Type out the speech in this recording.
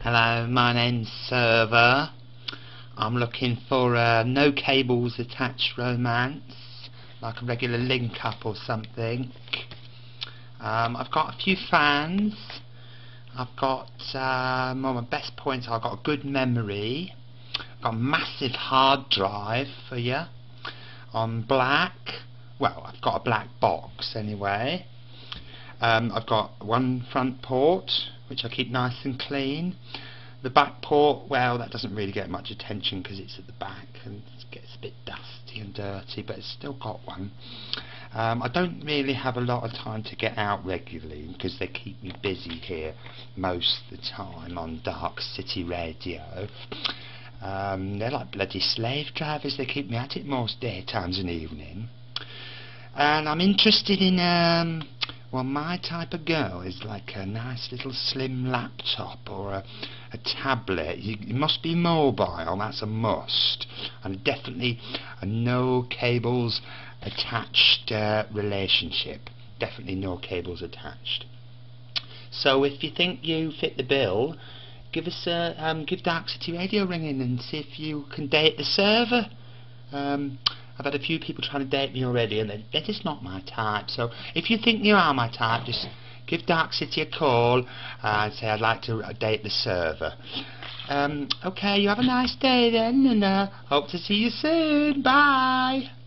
Hello, my name's Server. I'm looking for a no cables attached romance, like a regular link up or something. I've got a few fans. I've got one of my best points. I've got a good memory. I've got a massive hard drive for you. On black. Well, I've got a black box anyway. I've got one front port which I keep nice and clean. The back port, well, that doesn't really get much attention because it's at the back and it gets a bit dusty and dirty, but it's still got one. I don't really have a lot of time to get out regularly because they keep me busy here most of the time on Dark City Radio. They're like bloody slave drivers. They keep me at it most daytimes and evening. And I'm interested in well, my type of girl is like a nice little slim laptop or a tablet. You must be mobile, that's a must. And definitely a no cables attached relationship. Definitely no cables attached. So if you think you fit the bill, give us give Dark City Radio a ring in and see if you can date the server. I've had a few people trying to date me already and they're just not my type. So if you think you are my type, just give Dark City a call and say I'd like to date the server. Okay, you have a nice day then, and hope to see you soon. Bye.